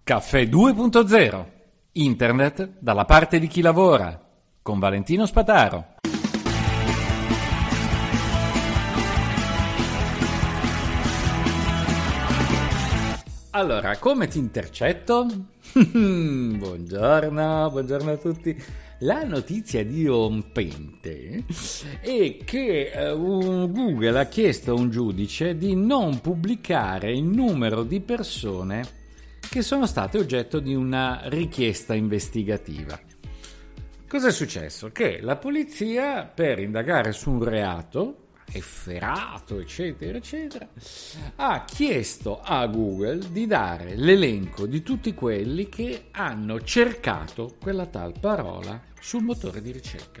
Caffè 2.0. Internet dalla parte di chi lavora. Con Valentino Spataro. Allora, come ti intercetto? Buongiorno a tutti. La notizia dirompente è che Google ha chiesto a un giudice di non pubblicare il numero di persone che sono state oggetto di una richiesta investigativa. Cosa è successo? Che la polizia, per indagare su un reato efferato, eccetera, eccetera, ha chiesto a Google di dare l'elenco di tutti quelli che hanno cercato quella tal parola sul motore di ricerca.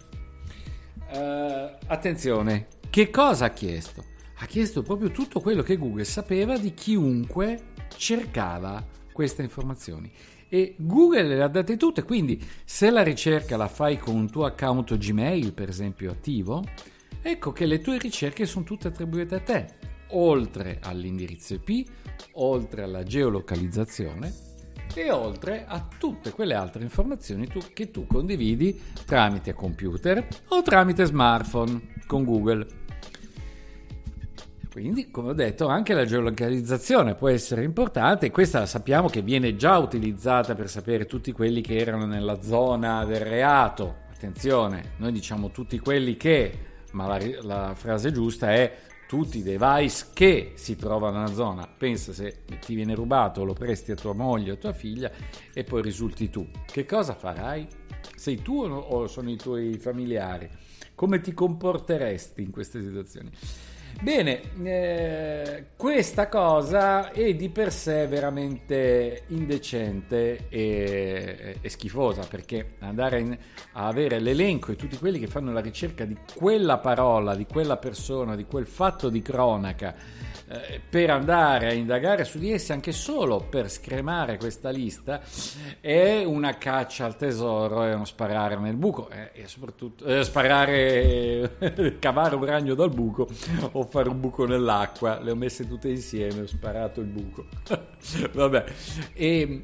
Attenzione, che cosa ha chiesto? Ha chiesto proprio tutto quello che Google sapeva di chiunque cercava queste informazioni. E Google le ha date tutte, quindi se la ricerca la fai con un tuo account Gmail, per esempio, attivo, ecco che le tue ricerche sono tutte attribuite a te, oltre all'indirizzo IP, oltre alla geolocalizzazione e oltre a tutte quelle altre informazioni che tu condividi tramite computer o tramite smartphone con Google. Quindi, come ho detto, anche la geolocalizzazione può essere importante. Questa sappiamo che viene già utilizzata per sapere tutti quelli che erano nella zona del reato. Attenzione, noi diciamo tutti quelli che, ma la frase giusta è tutti i device che si trovano nella zona. Pensa se ti viene rubato, lo presti a tua moglie o tua figlia e poi risulti tu. Che cosa farai? Sei tu o sono i tuoi familiari? Come ti comporteresti in queste situazioni? Bene, questa cosa è di per sé veramente indecente e schifosa, perché andare a avere l'elenco di tutti quelli che fanno la ricerca di quella parola, di quella persona, di quel fatto di cronaca, per andare a indagare su di essi, anche solo per scremare questa lista, è una caccia al tesoro, è uno sparare nel buco, e soprattutto cavare un ragno dal buco o fare un buco nell'acqua. Le ho messe tutte insieme, ho sparato il buco. Vabbè, e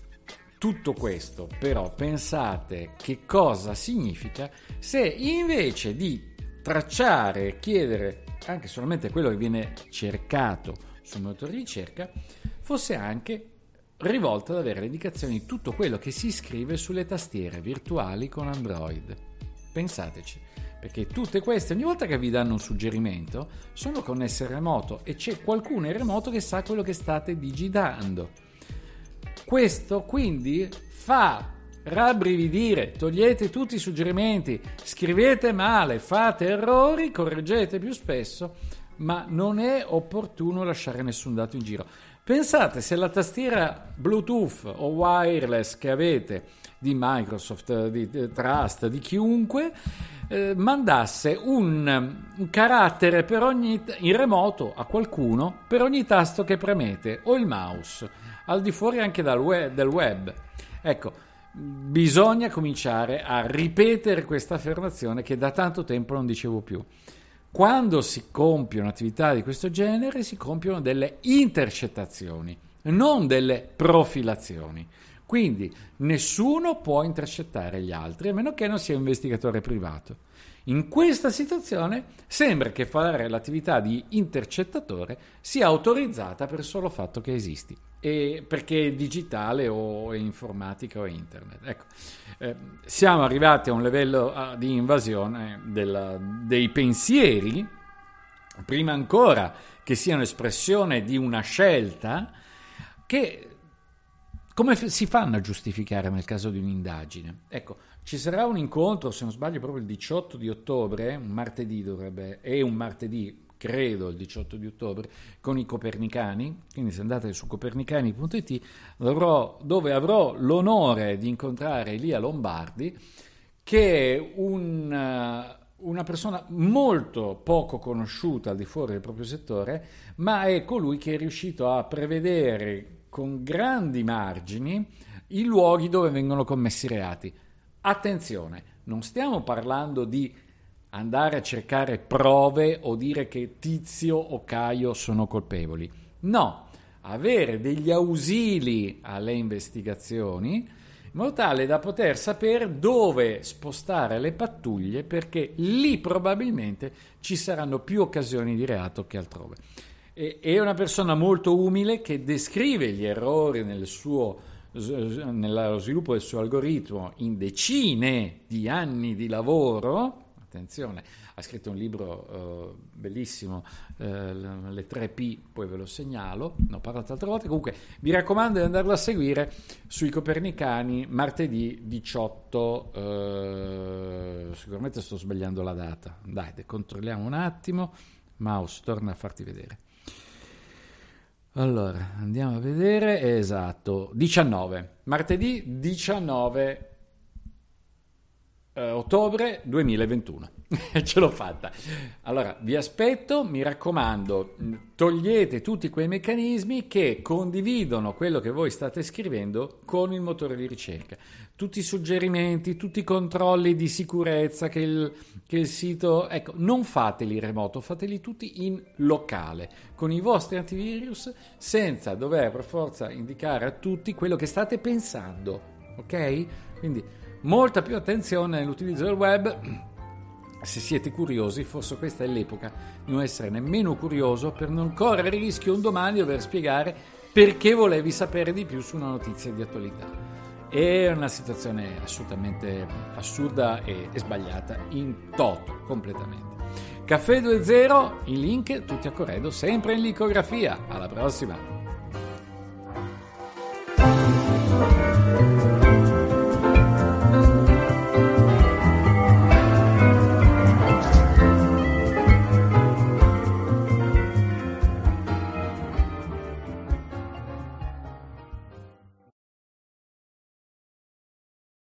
tutto questo però pensate che cosa significa se invece di tracciare e chiedere anche solamente quello che viene cercato sul motore di ricerca fosse anche rivolto ad avere le indicazioni di tutto quello che si scrive sulle tastiere virtuali con Android. Pensateci, perché tutte queste, ogni volta che vi danno un suggerimento, sono connesse in remoto e c'è qualcuno in remoto che sa quello che state digitando. Questo quindi fa rabbrividire. Togliete tutti i suggerimenti, scrivete male, fate errori, correggete più spesso, ma non è opportuno lasciare nessun dato in giro. Pensate se la tastiera Bluetooth o wireless che avete di Microsoft, di Trust, di chiunque, mandasse un carattere per ogni in remoto a qualcuno per ogni tasto che premete, o il mouse, al di fuori anche del web. Ecco, bisogna cominciare a ripetere questa affermazione che da tanto tempo non dicevo più. Quando si compiono attività di questo genere, si compiono delle intercettazioni, non delle profilazioni. Quindi nessuno può intercettare gli altri, a meno che non sia un investigatore privato. In questa situazione sembra che fare l'attività di intercettatore sia autorizzata per il solo fatto che esisti, e perché è digitale o è informatica o è internet. Ecco, siamo arrivati a un livello di invasione dei pensieri, prima ancora che siano espressione di una scelta, che come si fanno a giustificare nel caso di un'indagine? Ecco, ci sarà un incontro, se non sbaglio proprio il 18 di ottobre, un martedì credo il 18 di ottobre, con i copernicani. Quindi se andate su copernicani.it dove avrò l'onore di incontrare Elia Lombardi, che è una persona molto poco conosciuta al di fuori del proprio settore, ma è colui che è riuscito a prevedere con grandi margini i luoghi dove vengono commessi reati. Attenzione, non stiamo parlando di andare a cercare prove o dire che Tizio o Caio sono colpevoli. No, avere degli ausili alle investigazioni, in modo tale da poter sapere dove spostare le pattuglie, perché lì probabilmente ci saranno più occasioni di reato che altrove. È una persona molto umile che descrive gli errori nello sviluppo del suo algoritmo in decine di anni di lavoro. Attenzione, ha scritto un libro bellissimo, le 3P, poi ve lo segnalo, ne ho parlato altre volte. Comunque vi raccomando di andarlo a seguire sui Copernicani, martedì 18, sicuramente sto sbagliando la data, dai, controlliamo un attimo, mouse torna a farti vedere. Allora, andiamo a vedere, esatto, 19, martedì 19 ottobre 2021. Ce l'ho fatta. Allora, vi aspetto, mi raccomando, togliete tutti quei meccanismi che condividono quello che voi state scrivendo con il motore di ricerca. Tutti i suggerimenti, tutti i controlli di sicurezza che il sito... Ecco, non fateli remoto, fateli tutti in locale, con i vostri antivirus, senza dover per forza indicare a tutti quello che state pensando, ok? Quindi molta più attenzione nell'utilizzo del web. Se siete curiosi, forse questa è l'epoca di non essere nemmeno curioso, per non correre il rischio un domani di dover spiegare perché volevi sapere di più su una notizia di attualità. È una situazione assolutamente assurda e sbagliata in toto, completamente. Caffè 2.0, in link tutti a corredo, sempre in licografia. Alla prossima!